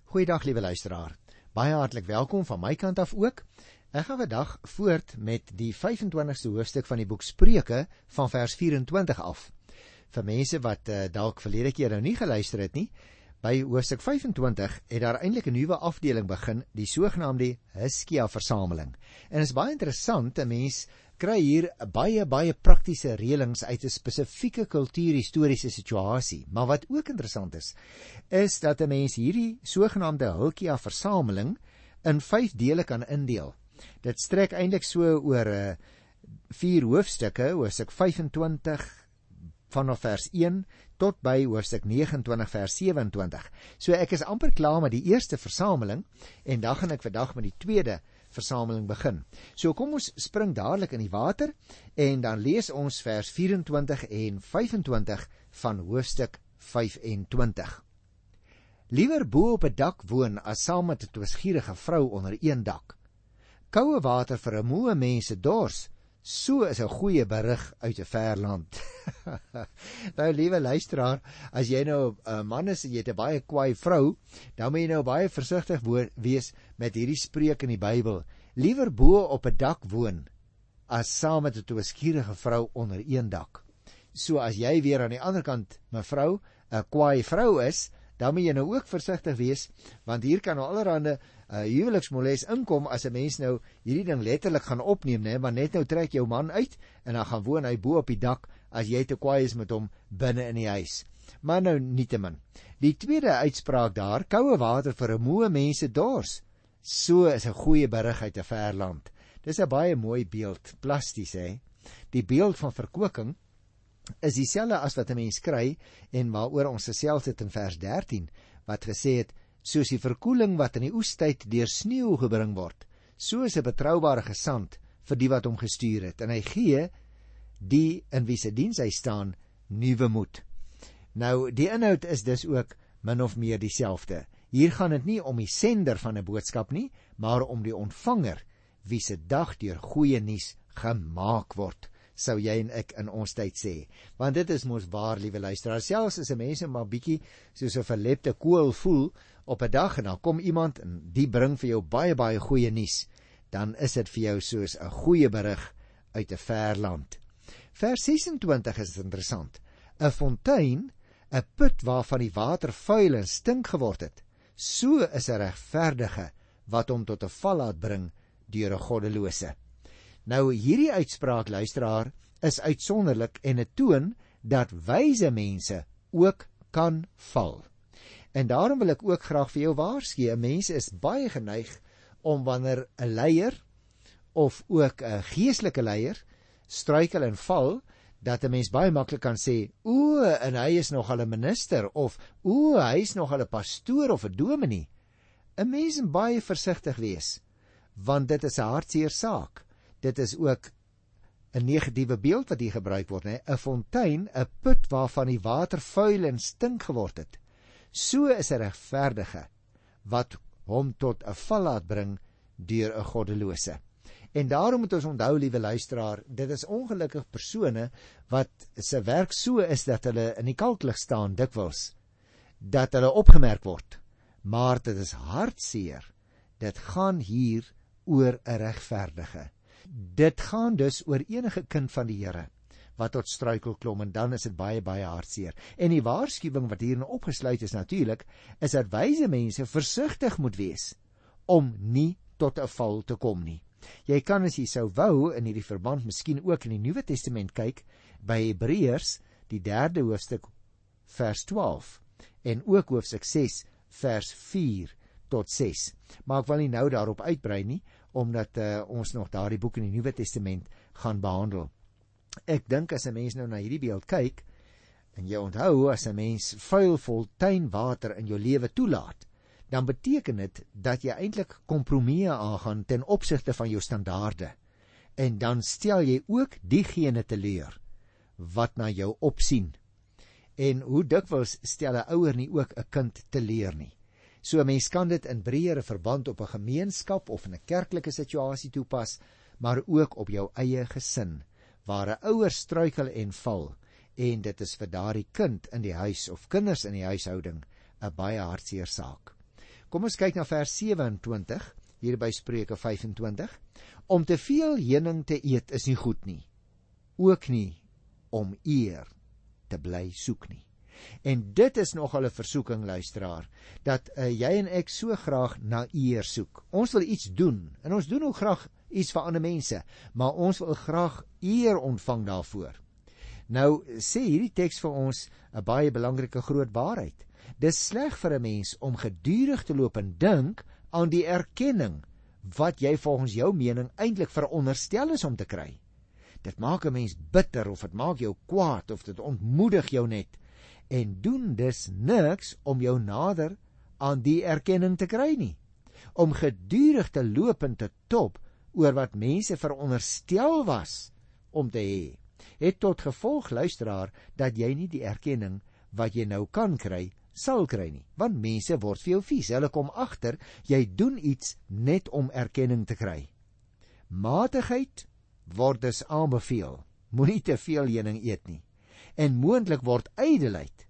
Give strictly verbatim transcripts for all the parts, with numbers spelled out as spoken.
Goeiedag liewe luisteraar, baie hartlik welkom van my kant af ook. Ek gaan vandag voort met die vyfentwintigste hoofstuk van die boek Spreuke van vers vyf-en-twintig af. Vir mense wat uh, dalk verlede keer nou nie geluister het nie, by hoofstuk vyf-en-twintig het daar eintlik 'n nuwe afdeling begin, die sogenaamde Hiskia versameling. En is baie interessant, 'n mens kry hier baie baie praktiese reëlings uit 'n spesifieke kultuurhistoriese situasie. Maar wat ook interessant is, is dat 'n mens hierdie sogenaamde Hiskia versameling in vyf dele kan indeel. Dit strek eintlik so oor uh, vier hoofstukke, hoofstuk vyf-en-twintig vanaf vers een tot by hoofstuk negenentwintig vers sewe-en-twintig. So ek is amper klaar met die eerste versameling en dan gaan ek vandag met die tweede versameling begin. So kom ons spring dadelik in die water en dan lees ons vers vyf-en-twintig en vyf-en-twintig van hoofstuk vyf-en-twintig. Liewer bo op 'n dak woon as saam met 'n twisgierige vrou onder een dak. Koue water vir 'n moe mens se dors, so is 'n goeie berig uit 'n ver land. Nou liewe luisteraar, as jy nou 'n man is en jy het 'n baie kwaai vrou, dan moet jy nou baie versigtig wees met hierdie spreuk in die Bybel. Liewer bo op 'n dak woon as saam met 'n twisgierige vrou onder een dak. So as jy weer aan die ander kant, mevrou, 'n kwaai vrou is, dan moet jy nou ook versigtig wees, want hier kan nou allerhande uh, huweliksmoles inkom as 'n mens nou hierdie ding letterlik gaan opneem, né? Want net nou trek jou man uit en dan gaan woon hy bo op die dak as jy te kwaai is met hom binne in die huis. Maar nou nietemin. Die tweede uitspraak daar, koue water vir 'n moe mens se dors, so is 'n goeie berig uit 'n ver land. Dis 'n baie mooi beeld, plasties hè. Die beeld van verkoeking is dieselfde as wat 'n mens kry en waaroor ons gesels het in vers dertien, wat gesê het, soos die verkoeling wat in die oestyd deur sneeu gebring word, so is 'n betroubare gesant vir die wat hom gestuur het, en hy gee die in wie se diens hy staan nuwe moed. Nou, die inhoud is dus ook min of meer dieselfde. Hier gaan dit nie om die sender van 'n boodskap nie, maar om die ontvanger wie se dag deur goeie nuus gemaak word, sou jy en ek in ons tyd sê. Want dit is mos waar, liewe luisteraar, selfs as 'n mens maar bietjie soos 'n verlepte kool voel op 'n dag en dan kom iemand en die bring vir jou baie baie goeie nuus, dan is dit vir jou soos 'n goeie berig uit 'n ver land. Vers ses-en-twintig is interessant. 'n Fontein, 'n put waarvan die water vuil en stink geword het, so is 'n regverdige wat hom tot 'n val laat bring deur 'n goddelose. Nou hierdie uitspraak, luisteraar, is uitsonderlik en het toon dat wyse mense ook kan val. En daarom wil ek ook graag vir jou waarsku, 'n mens is baie geneig om wanneer 'n leier of ook 'n geestelike leier struikel en val, dat 'n mens baie maklik kan sê, o, en hy is nogal 'n minister, of o, hy is nogal 'n pastoor of 'n dominee. 'n Mens moet baie versigtig wees, want dit is 'n hartseer saak. Dit is ook 'n negatiewe beeld wat hier gebruik word, né? 'n Fontein, 'n put waarvan die water vuil en stink geword het. So is 'n regverdige wat hom tot 'n val laat bring deur 'n goddelose. En daarom moet ons onthou, liewe luisteraar, dit is ongelukkig persone wat se werk so is dat hulle in die kalklig staan dikwels, dat hulle opgemerk word. Maar dit is hartseer. Dit gaan hier oor 'n regverdige. Dit gaan dus oor enige kind van die Here wat tot struikel klom, en dan is dit baie baie hartseer. En die waarskuwing wat hierin opgesluit is natuurlik, is dat wyse mense versigtig moet wees om nie tot 'n val te kom nie. Jy kan, as jy sou wou, in hierdie verband miskien ook in die Nuwe Testament kyk by Hebreërs, die derde hoofstuk vers twaalf en ook hoofstuk ses vers vier tot ses. Maar ek wil nie nou daarop uitbrei nie, omdat uh, ons nog daardie boek in die Nuwe Testament gaan behandel. Ek dink as 'n mens nou na hierdie beeld kyk, en jy onthou, as 'n mens vuil fontainwater in jou lewe toelaat, dan beteken dit dat jy eintlik kompromieë aangaan ten opsigte van jou standaarde. En dan stel jy ook diegene teleur wat na jou opsien. En hoe dikwels stel 'n ouer nie ook 'n kind teleur nie. So 'n mens kan dit in breëre verband op 'n gemeenskap of in 'n kerklike situasie toepas, maar ook op jou eie gesin, waar 'n ouer struikel en val, en dit is vir daardie kind in die huis of kinders in die huishouding 'n baie hartseer saak. Kom ons kyk na vers sewe-en-twintig, hier by Spreuke vyf-en-twintig. Om te veel heuning te eet is nie goed nie, ook nie om eer te bly soek nie. En dit is nogal 'n versoeking, luisteraar, dat uh, jy en ek so graag na eer soek. Ons wil iets doen, en ons doen ook graag iets vir ander mense, maar ons wil graag eer ontvang daarvoor. Nou sê hierdie teks vir ons 'n baie belangrike groot waarheid. Dis sleg vir 'n mens om gedurig te loop en dink aan die erkenning wat jy volgens jou mening eintlik veronderstel is om te kry. Dit maak 'n mens bitter, of dit maak jou kwaad, of dit ontmoedig jou net, en doen dus niks om jou nader aan die erkenning te kry nie. Om gedurig te loop en te top oor wat mense veronderstel was om te hê, het tot gevolg, luisteraar, dat jy nie die erkenning wat jy nou kan kry, sal kry nie, want mense word vir jou vies. Hulle kom agter, jy doen iets net om erkenning te kry. Matigheid word dus aanbeveel, moenie te veel heuning eet nie, en moontlik word ydelheid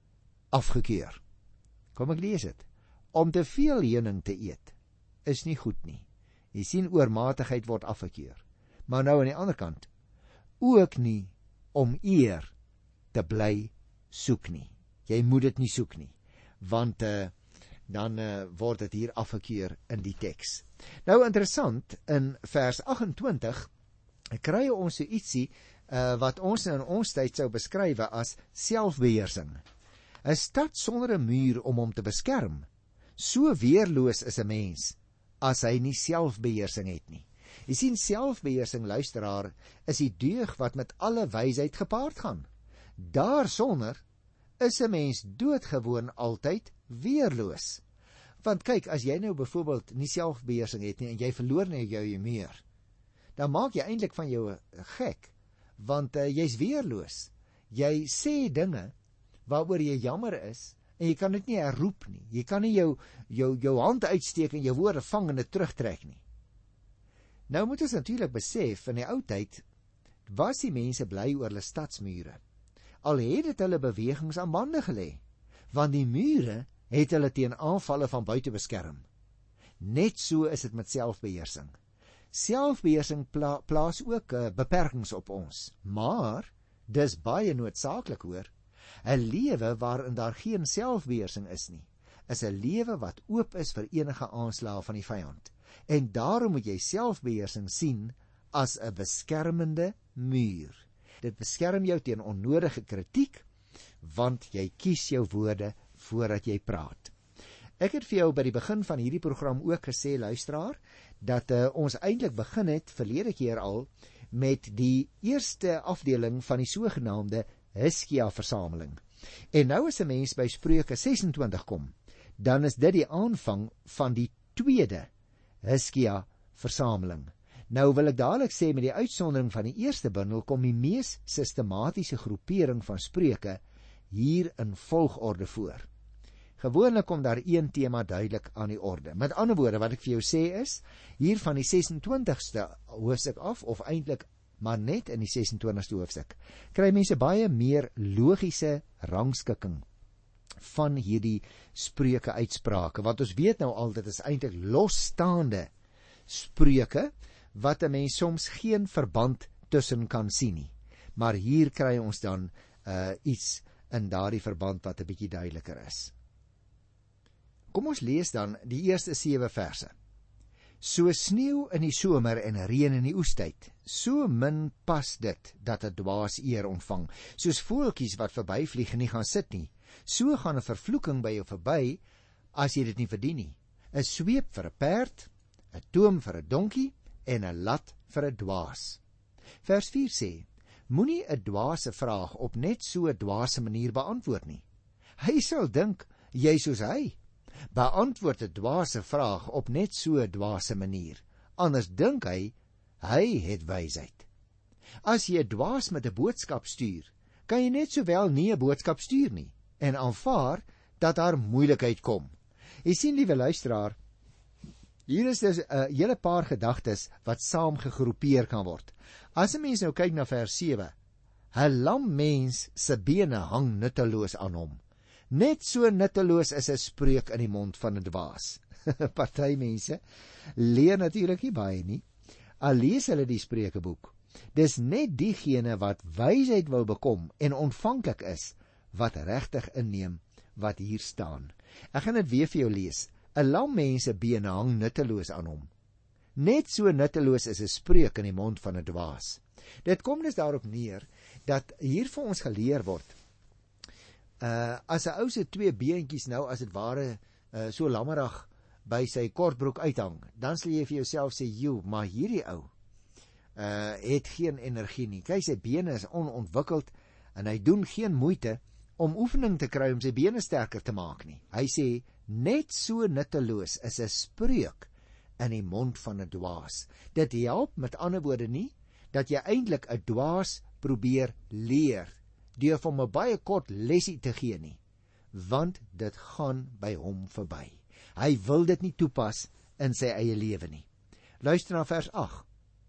afgekeur. Kom ek lees dit. Om te veel heuning te eet is nie goed nie. Jy sien, oormatigheid word afgekeur. Maar nou aan die ander kant, ook nie om eer te bly soek nie. Jy moet dit nie soek nie, want uh, dan uh, word dit hier afgekeur in die teks. Nou interessant, in vers agt-en-twintig kry ons so ietsie uh, wat ons in ons tyd sou beskryf as selfbeheersing. 'n Stad sonder 'n muur om hom te beskerm, so weerloos is 'n mens as hy nie selfbeheersing het nie. Jy sien, selfbeheersing, luisteraar, is die deug wat met alle wysheid gepaard gaan. Daarsonder is 'n mens doodgewoon altyd weerloos. Want kyk, as jy nou byvoorbeeld nie selfbeheersing het nie en jy verloor nou jou humeur, dan maak jy eintlik van jou gek, want uh, jy's weerloos. Jy sê dinge waaroor jy jammer is, en jy kan dit nie herroep nie. Jy kan nie jou, jou, jou hand uitsteek en jou woorde vang en dit terugtrek nie. Nou moet ons natuurlik besef, in die ou tyd was die mense bly oor hulle stadsmure. Al het dit hulle bewegings aan bande gelê, want die mure het hulle teen aanvalle van buite beskerm. Net so is dit met selfbeheersing. Selfbeheersing pla plaas ook uh, beperkings op ons, maar dis baie noodsaaklik, hoor. 'n Lewe waarin daar geen selfbeheersing is nie, is 'n lewe wat oop is vir enige aanslae van die vyand. En daarom moet jy selfbeheersing sien as 'n beskermende muur. Dit beskerm jou teen onnodige kritiek, want jy kies jou woorde voordat jy praat. Ek het vir jou by die begin van hierdie program ook gesê, luisteraar, dat uh, ons eintlik begin het verlede keer al met die eerste afdeling van die sogenaamde Hiskia-versameling. En nou as 'n mens by Spreuke ses-en-twintig kom, dan is dit die aanvang van die tweede Hiskia-versameling. Nou wil ek dadelik sê, met die uitsondering van die eerste bundel kom die mees sistematiese groepering van Spreuke hier in volgorde voor. Gewoonlik kom daar een tema duidelik aan die orde. Met ander woorde, wat ek vir jou sê is, hier van die ses-en-twintigste hoofstuk af, of eintlik maar net in die ses-en-twintigste hoofstuk, kry mense baie meer logiese rangskikking van hierdie Spreuke uitsprake, want ons weet nou al, dit is eintlik losstaande spreuke, wat 'n mens soms geen verband tussen kan sien nie. Maar hier kry ons dan uh, iets in daardie verband wat 'n bietjie duideliker is. Kom ons lees dan die eerste sewe verse. So sneeu in die somer en reën in die oestyd, so min pas dit dat 'n dwaas eer ontvang. Soos voeltjies wat verbyvlieg en nie gaan sit nie, so gaan 'n vervloeking by jou verby as jy dit nie verdien nie. 'n Sweep vir 'n perd, 'n toom vir 'n donkie en 'n lat vir 'n dwaas. Vers vier sê, moenie 'n dwaase vraag op net so 'n dwaase manier beantwoord nie. Hy sal dink jy soos hy. Beantwoord 'n dwaase vraag op net so 'n dwaase manier, anders dink hy hy het wysheid. As jy 'n dwaas met 'n boodskap stuur, kan jy net sowel nie 'n boodskap stuur nie en aanvaar dat daar moeilikheid kom. Jy sien, liewe luisteraar, hier is dus 'n uh, hele paar gedagtes wat saam gegroepeer kan word. As 'n mens nou kyk na vers sewe, 'n lam mens se bene hang nutteloos aan hom. Net so nutteloos is 'n spreuk in die mond van 'n dwaas. Party mense leer natuurlik nie baie nie, al lees hulle die Spreukeboek. Dis net diegene wat wysheid wil bekom en ontvanklik is, wat regtig inneem wat hier staan. Ek gaan dit weer vir jou lees. 'n Lam mens se bene hang nutteloos aan hom. Net so nutteloos is 'n spreuk in die mond van 'n dwaas. Dit kom dus daarop neer dat hier vir ons geleer word, uh, as 'n ou se twee beentjies nou as dit ware uh, so lammerig by sy kortbroek uithang, dan sal jy vir jouself sê, joe, maar hierdie ou uh, het geen energie nie. Kyk, sy bene is onontwikkeld en hy doen geen moeite om oefening te kry om sy bene sterker te maak nie. Hy sê, net so nutteloos is 'n spreuk in die mond van 'n dwaas. Dit help met ander woorde nie, dat jy eintlik 'n dwaas probeer leer, deur vir hom 'n baie kort lesie te gee nie, want dit gaan by hom verby. Hy wil dit nie toepas in sy eie lewe nie. Luister na vers agt.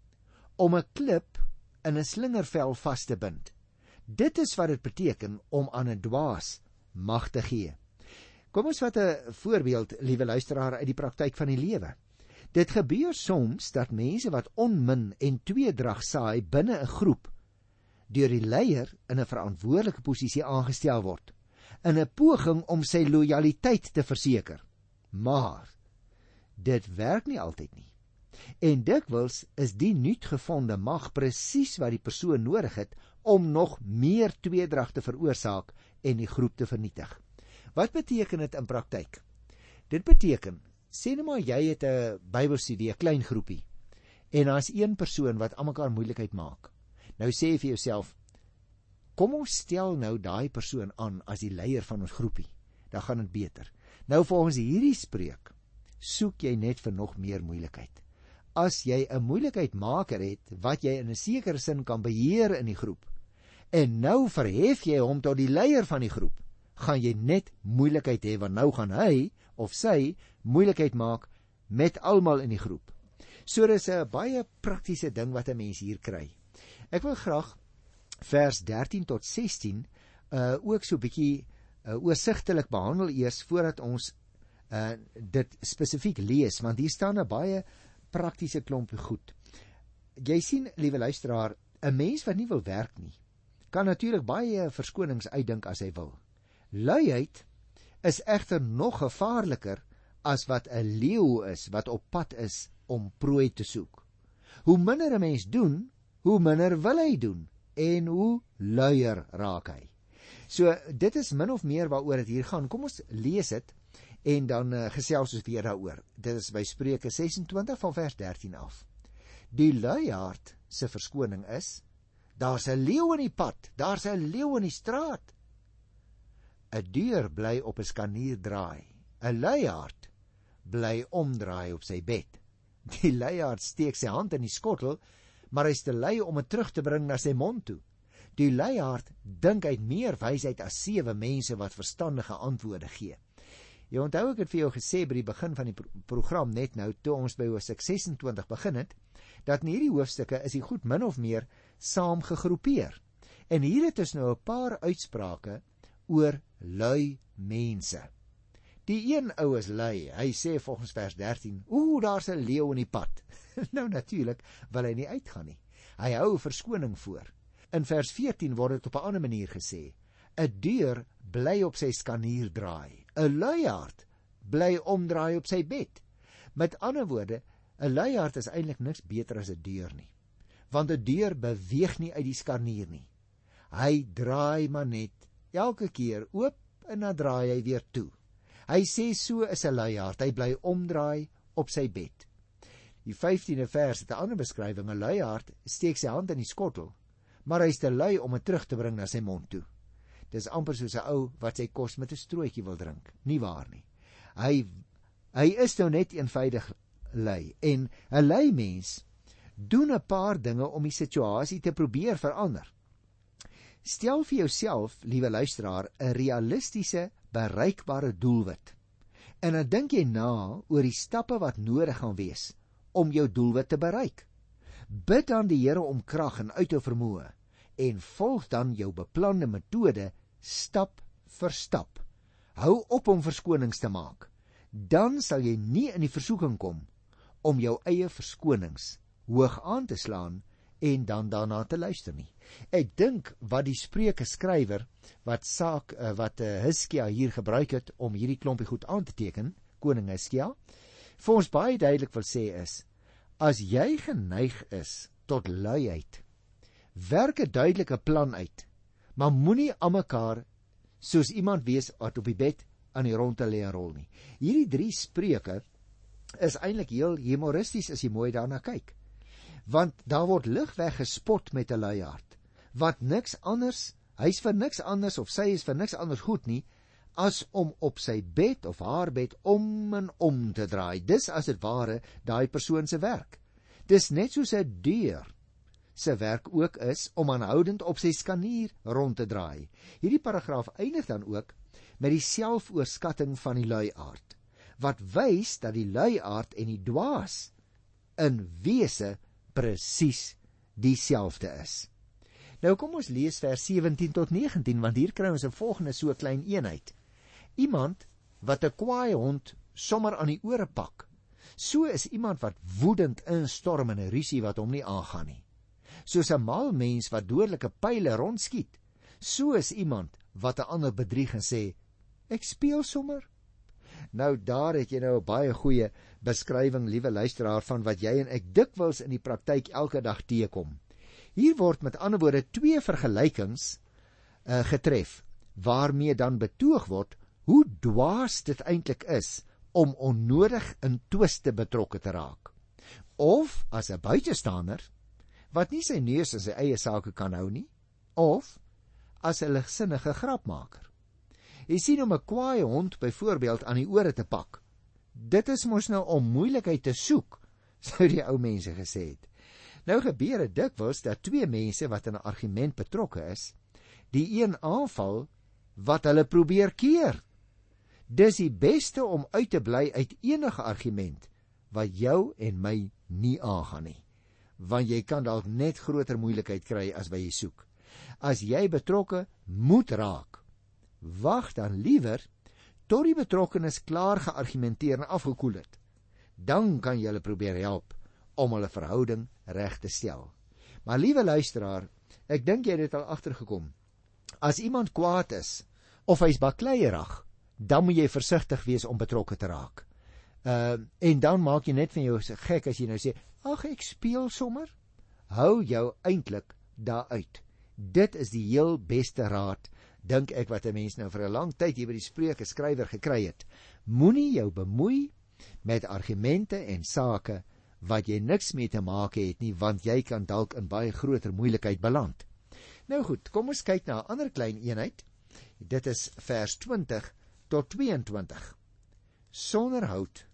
Om 'n klip in 'n slingervel vas te bind. Dit is wat dit beteken om aan 'n dwaas mag te gee. Kom ons vat 'n voorbeeld, liewe luisteraar, uit die praktyk van die lewe. Dit gebeur soms dat mense wat onmin en tweedrag saai binne 'n groep, deur die leier in 'n verantwoordelike posisie aangestel word, in 'n poging om sy lojaliteit te verseker. Maar dit werk nie altyd nie. En dikwels is die nuutgevonde mag presies wat die persoon nodig het om nog meer tweedrag te veroorsaak en die groep te vernietig. Wat beteken dit in praktyk? Dit beteken, sê nou maar jy het 'n Bybelstudie, 'n klein groepie, en daar is een persoon wat aan mekaar moeilikheid maak. Nou sê jy vir jouself, kom ons stel nou daai persoon aan as die leier van ons groepie, dan gaan dit beter. Nou volgens hierdie spreuk, soek jy net vir nog meer moeilikheid. As jy 'n moeilikheidmaker het, wat jy in 'n sekere sin kan beheer in die groep, en nou verhef jy hom tot die leier van die groep, gaan jy net moeilikheid hê, want nou gaan hy of sy moeilikheid maak met almal in die groep. So dis 'n baie praktiese ding wat 'n mens hier kry. Ek wil graag vers dertien tot sestien uh, ook so 'n bietjie uh, oorsigtelik behandel eers, voordat ons uh, dit spesifiek lees, want hier staan 'n baie praktiese klompie goed. Jy sien, liewe luisteraar, 'n mens wat nie wil werk nie, kan natuurlik baie verskonings uitdink as hy wil. Luiheid is egter nog gevaarliker as wat 'n leeu is wat op pad is om prooi te soek. Hoe minder 'n mens doen, hoe minder wil hy doen en hoe luier raak hy. So dit is min of meer waaroor dit hier gaan. Kom ons lees dit en dan uh, gesels ons weer daaroor. Dit is by Spreuke ses en twintig van vers dertien af. Die luiaard se verskoning is, daar's 'n leeu in die pad, daar's 'n leeu in die straat. 'n Deur bly op 'n skanier draai, 'n luiaard bly omdraai op sy bed. Die luiaard steek sy hand in die skottel, maar hy is te lui om dit terug te bring na sy mond toe. Die luiaard dink hy het meer wysheid as sewe mense wat verstandige antwoorde gee. Jy onthou ek het vir jou gesê by die begin van die pro program net nou, toe ons by hoofstuk ses en twintig begin het, dat in hierdie hoofstukke is die goed min of meer saam gegroepeer. En hier het ons nou 'n paar uitsprake oor lui mense. Die een ou is lui, hy sê volgens vers dertien, oeh, daar's 'n leeu in die pad. Nou natuurlik wil hy nie uitgaan nie. Hy hou verskoning voor. In vers veertien word dit op 'n ander manier gesê, 'n deur bly op sy skanier draai, 'n luiaard bly omdraai op sy bed. Met ander woorde, 'n luiaard is eintlik niks beter as 'n deur nie, want 'n deur beweeg nie uit die skanier nie. Hy draai maar net elke keer oop en dan draai hy weer toe. Hy sê so is 'n luiaard, hy bly omdraai op sy bed. Die vyftiende vers het 'n ander beskrywing, 'n luiaard steek sy hand in die skottel, maar hy is te lui om dit terug te bring na sy mond toe. Dis amper soos 'n ou wat sy kos met 'n strootjie wil drink, nie waar nie. Hy hy is nou net eenvoudig lui, en 'n lui mens doen 'n paar dinge om die situasie te probeer verander. Stel vir jouself, liewe luisteraar, 'n realistiese, bereikbare doelwit. En dan dink jy na oor die stappe wat nodig gaan wees om jou doelwit te bereik. Bid dan die Here om krag en uithou vermoë en volg dan jou beplande metode stap vir stap. hou op om verskonings te maak. Dan sal jy nie in die versoeking kom om jou eie verskonings hoog aan te slaan en dan daarna te luister nie. Ek dink wat die Spreuke skrywer, wat saak, wat Hiskia hier gebruik het om hierdie klompie goed aan te teken, koning Hiskia, vir ons baie duidelik wil sê is, as jy geneig is tot luiheid, werk 'n duidelike plan uit, maar moenie aan mekaar soos iemand wees wat op die bed aan die rondte lê en rol nie. Hierdie drie spreuke is eintlik heel humoristies as jy mooi daarna kyk. Want daar word ligweg gespot met 'n lui hart, wat niks anders, hy's vir niks anders of sy is vir niks anders goed nie, as om op sy bed of haar bed om en om te draai. Dis as dit ware daai persoon se werk. Dis net soos 'n deur se werk ook is om aanhoudend op sy skanier rond te draai. Hierdie paragraaf eindig dan ook met die selfoorskatting van die luiaard, wat wys dat die luiaard en die dwaas in wese presies dieselfde is. Nou kom ons lees vers sewentien tot negentien, want hier kry ons 'n volgende so klein eenheid. Iemand wat 'n kwaaie hond sommer aan die ore pak, so is iemand wat woedend instorm in 'n rusie wat hom nie aangaan nie. Soos 'n mal mens wat dodelike pyle rondskiet, so is iemand wat 'n ander bedrieg en sê, ek speel sommer. Nou daar het jy nou 'n baie goeie beskrywing, liewe luisteraar, van wat jy en ek dikwels in die praktyk elke dag teekom. Hier word met ander woorde twee vergelykings uh, getref, waarmee dan betoog word hoe dwaas dit eintlik is om onnodig in twiste betrokke te raak. Of as 'n buitestander wat nie sy neus in sy eie sake kan hou nie, of as 'n ligsinnige grapmaker. Jy sien, om 'n kwaaie hond byvoorbeeld aan die ore te pak, dit is mos nou om moeilikheid te soek, sou die ou mense gesê het. Nou gebeur dit dikwels dat twee mense wat in 'n argument betrokke is, die een aanval wat hulle probeer keer. Dis die beste om uit te bly uit enige argument wat jou en my nie aangaan nie, want jy kan dalk net groter moeilikheid kry as wat jy soek. As jy betrokke moet raak, wag dan liewer tot die betrokkenes klaar geargumenteer en afgekoel het. Dan kan jy hulle probeer help om hulle verhouding reg te stel. Maar liewe luisteraar, ek dink jy het dit al agtergekom. As iemand kwaad is of hy's bakleierig, dan moet jy versigtig wees om betrokke te raak. Uh, en dan maak jy net van jou gek as jy nou sê, ag, ek speel sommer. Hou jou eintlik daaruit. Dit is die heel beste raad, dink ek, wat 'n mens nou vir 'n lang tyd hier by die Spreuke skrywer gekry het. Moenie jou bemoei met argumente en sake wat jy niks mee te maak het nie, want jy kan dalk in baie groter moeilikheid beland. Nou goed, kom ons kyk na 'n ander klein eenheid. Dit is vers twintig tot tweeëntwintig. Sonder hout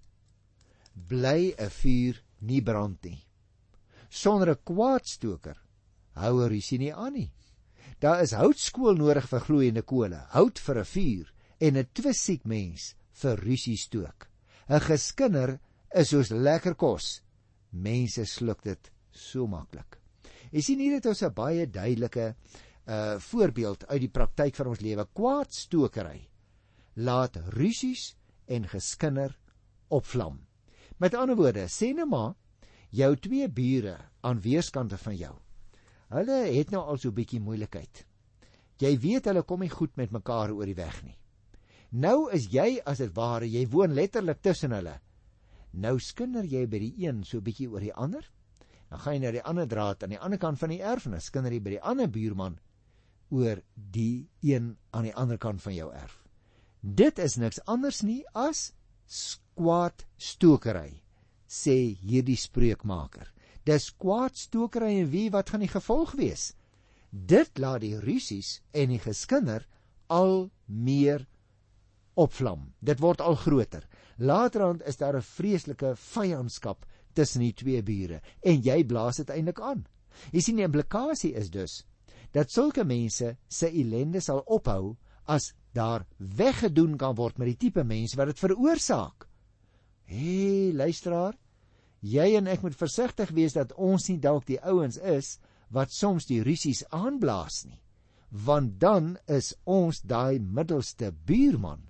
bly 'n vuur nie brand nie. Sonder 'n kwaadstoker hou 'n rusie nie aan nie. Daar is houtskool nodig vir gloeiende kole, hout vir 'n vuur en 'n twissiek mens vir rusie stook. 'n Geskinder is soos lekker kos. Mense sluk dit so maklik. Jy sien, hier het ons 'n baie duidelike uh, voorbeeld uit die praktyk van ons lewe. Kwaadstokery laat rusies en geskinder opvlam. Met ander woorde, sê nou maar, jou twee bure aan weerskante van jou, hulle het nou al so 'n bietjie moeilikheid. Jy weet hulle kom nie goed met mekaar oor die weg nie. Nou is jy, as dit ware, jy woon letterlik tussen hulle. Nou skinder jy by die een so 'n bietjie oor die ander, dan gaan jy na die ander draad aan die ander kant van die erf en dan skinder jy by die ander buurman oor die een aan die ander kant van jou erf. Dit is niks anders nie as kwaadstokery, sê hierdie spreekmaker. Dis kwaadstokery, en wie, wat gaan die gevolg wees? Dit laat die rusies en die geskinder al meer opvlam. Dit word al groter. Laterand is daar 'n vreeslike vyandskap tussen die twee bure, en jy blaas dit eintlik aan. Jy sien, die implikasie is dus dat sulke mense se ellende sal ophou as daar weggedoen kan word met die tipe mens wat dit veroorsaak. Hé, hey, luisteraar, jy en ek moet versigtig wees dat ons nie dalk die ouens is wat soms die rusies aanblaas nie, want dan is ons daai middelste buurman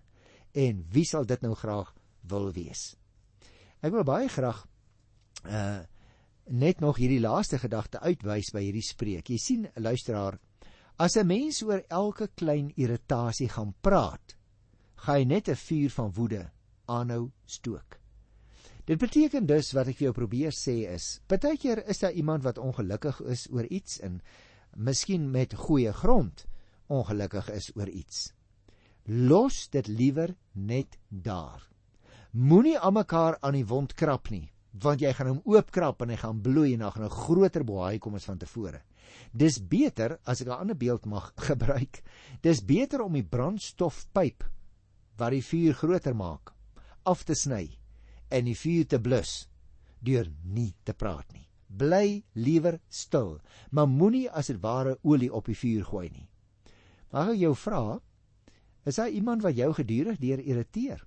En wie sal dit nou graag wil wees? Ek wil baie graag uh, net nog hierdie laaste gedagte uitwys by hierdie spreek. Jy sien, luisteraar, as 'n mens oor elke klein irritasie gaan praat, gaan jy net 'n vuur van woede aanhou stook. Dit beteken dus, wat ek vir jou probeer sê is, partykeer is daar iemand wat ongelukkig is oor iets, en miskien met goeie grond ongelukkig is oor iets. Los dit liewer net daar. Moenie aan mekaar aan die wond krap nie, want jy gaan hom oopkrap en hy gaan bloei en dan gaan 'n groter bohaai kom as van tevore. Dis beter, as ek 'n ander beeld mag gebruik, dis beter om die brandstofpyp wat die vuur groter maak, af te sny en die vuur te blus, deur nie te praat nie. Bly liewer stil, maar moenie as dit ware olie op die vuur gooi nie. Mag ek jou vra, is daar iemand wat jou gedurig deur irriteer?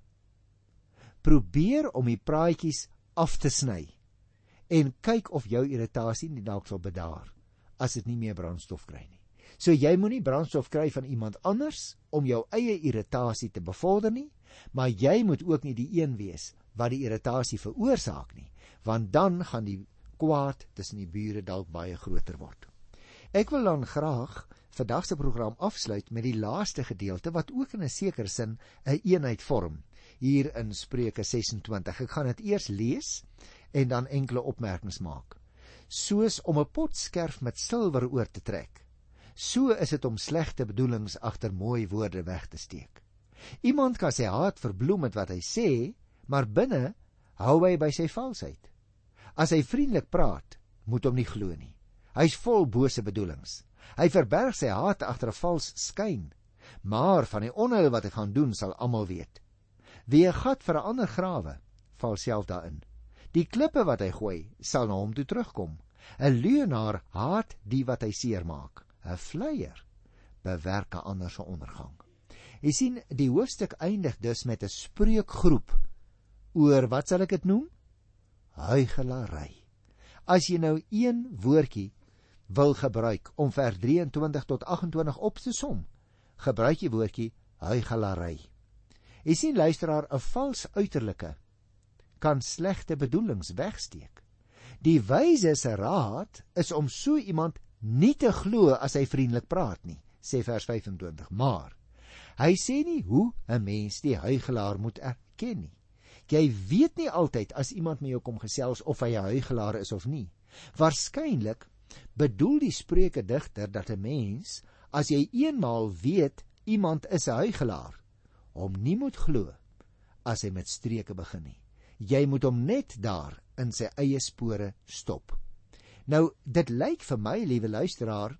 Probeer om die praatjies af te sny en kyk of jou irritasie nie dalk sal bedaar as dit nie meer brandstof kry nie. So jy moenie brandstof kry van iemand anders om jou eie irritasie te bevorder nie, maar jy moet ook nie die een wees wat die irritasie veroorsaak nie, want dan gaan die kwaad tussen die bure dalk baie groter word. Ek wil dan graag vandag se program afsluit met die laaste gedeelte wat ook in 'n sekere sin 'n eenheid vorm hier in Spreuke ses en twintig. Ek gaan dit eers lees en dan enkele opmerkings maak. Soos om 'n pot skerf met silwer oor te trek, so is dit om slegte bedoelings agter mooi woorde weg te steek. Iemand kan sy hart verbloem met wat hy sê, maar binne hou hy by sy valsheid. As hy vriendelik praat, moet hom nie glo nie. Hy's vol bose bedoelings. Hy verberg sy hart agter 'n vals skyn, maar van die onheil wat hy gaan doen, sal almal weet. Wie 'n gat vir 'n ander grawe, val self daarin. Die klippe wat hy gooi, sal na hom toe terugkom. 'n Leienaar haat die wat hy seermaak. 'n Vleier bewerk 'n ander se ondergang. Jy sien, die hoofstuk eindig dus met 'n spreekgroep oor, wat sal ek dit noem? Huigelary. As jy nou een woordjie wil gebruik om vers drieëntwintig tot agt en twintig op te som, gebruik jy woordjie huigelary. Jy sien, luisteraar, 'n vals uiterlike kan slegte bedoelings wegsteek. Die wyse se raad is om so iemand nie te glo as hy vriendelik praat nie, sê vers vyfentwintig, maar hy sê nie hoe 'n mens die huigelaar moet erken nie. Jy weet nie altyd as iemand met jou kom gesels of hy 'n huigelaar is of nie. Waarskynlik bedoel die Spreuke digter dat 'n mens, as jy eenmaal weet iemand is 'n huigelaar, hom nie moet glo as hy met streke begin nie. Jy moet hom net daar in sy eie spore stop. Nou, dit lyk vir my, liewe luisteraar,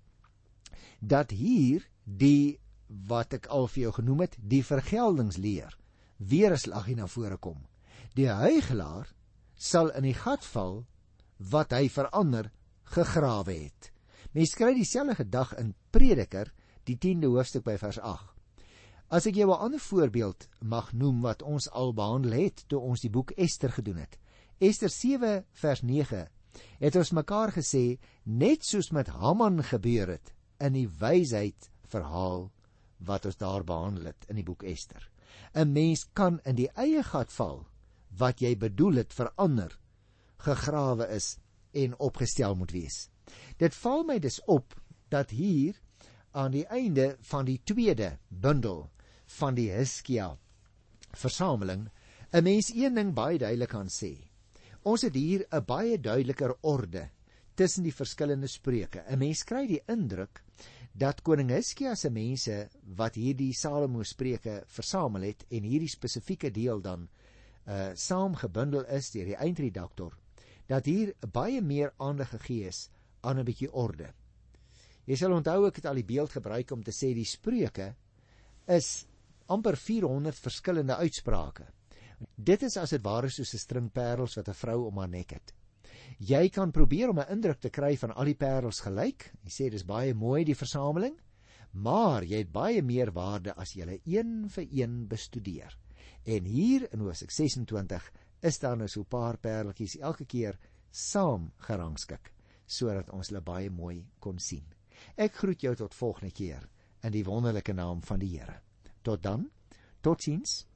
dat hier die, wat ek al vir jou genoem het, die vergeldingsleer, weer 'n slaggie na vore kom. Die huigelaar sal in die gat val wat hy verander gegrawe het. Mens kry dieselfde gedag in Prediker, die tiende hoofstuk by vers agt. As ek jou 'n ander voorbeeld mag noem wat ons al behandel het toe ons die boek Ester gedoen het. Ester sewe vers nege het ons mekaar gesê, net soos met Haman gebeur het in die wysheid verhaal wat ons daar behandel het in die boek Ester. 'n Mens kan in die eie gat val wat jy bedoel het verander, gegrawe is en opgestel moet wees. Dit val my dus op dat hier aan die einde van die tweede bundel van die Hiskia versameling 'n mens een ding baie duidelik kan sê. Ons het hier 'n baie duideliker orde tussen die verskillende spreuke. 'n Mens kry die indruk dat koning Hiskia se mense wat hierdie Salomo spreuke versamel het en hierdie spesifieke deel dan uh, saam gebundel is deur die eindredaktor, dat hier baie meer aandag gegee is aan 'n bietjie orde. Jy sal onthou, ek het al die beeld gebruik om te sê die spreuke is amper vierhonderd verskillende uitsprake. Dit is as dit ware soos 'n string parels wat 'n vrou om haar nek het. Jy kan probeer om 'n indruk te kry van al die parels gelyk. Jy sê dis baie mooi die versameling, maar jy het baie meer waarde as jy hulle een vir een bestudeer. En hier in hoofstuk ses en twintig is daar nou so 'n paar pareltjies elke keer saam gerangskik, sodat ons hulle baie mooi kon sien. Ek groet jou tot volgende keer in die wonderlike naam van die Here. Tot dan, totsiens.